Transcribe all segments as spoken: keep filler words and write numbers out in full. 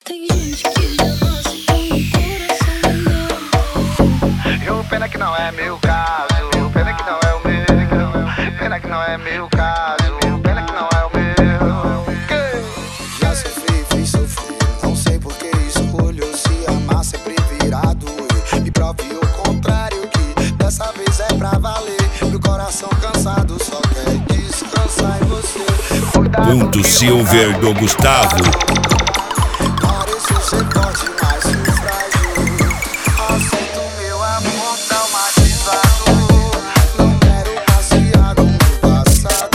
Tem gente que já nasce com o coração mandando. Eu pena que não é meu caso, pena que não é o meu, pena que não é meu caso, pena que não é o meu. Já sofri, fiz sofrer, não sei por que escolho se amar sempre virado. Me prove o contrário que dessa vez é pra valer. Meu coração cansado só quer descansar em você. Ponto Silver do Gustavo. Pareço ser forte, mas sou frágil. Aceito meu amor traumatizado. Não quero passear no meu passado.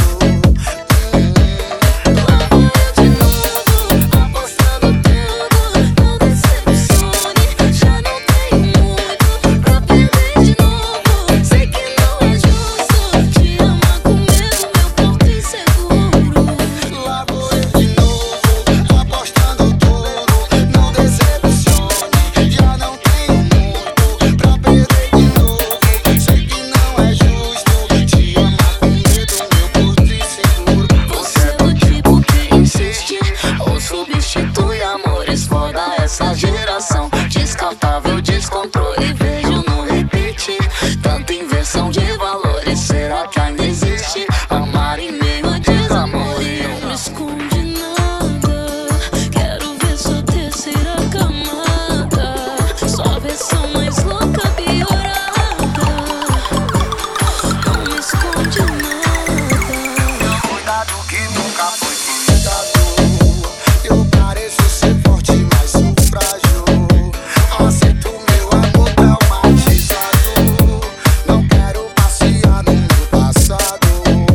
Lá vou eu de novo, apostando tudo. Não decepcione, já não tenho muito pra perder de novo. Sei que não é justo te amar com medo, meu porto inseguro. Lá vou eu de novo, apostando tudo. Não decepcione, já não tenho muito pra perder de novo. Sei que não é justo te amar com medo, meu porto inseguro. Você é do tipo que insiste ou substitui amores foda essa geração. Descartável, descontrole, vejo no repeat. Tanta inversão de valores, será que ainda existe? Amar em meio a desamor e não me esconde nada. Quero ver sua terceira camada, sua versão mais louca, piorada. Não me esconde nada. Cuidado que nunca foi cuidado. Eu pareço ser forte, mas sou frágil. Aceito meu amor traumatizado. Não quero passear no meu passado.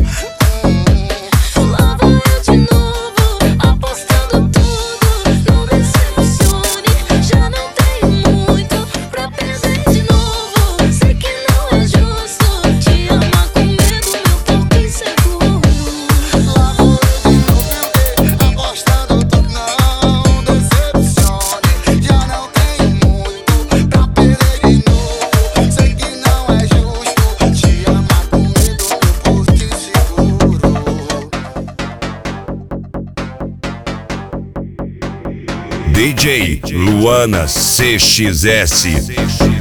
Lá vou eu de novo, apostando tudo. Não decepcione, já não tenho muito pra perder de novo. Sei que não é justo te amar com medo, meu porto inseguro. Lá vou eu de novo, apostando tudo. Não decepcione, já não tenho muito pra perder de novo. Sei que não é justo te amar com medo, meu porto inseguro. D J Luana C X S.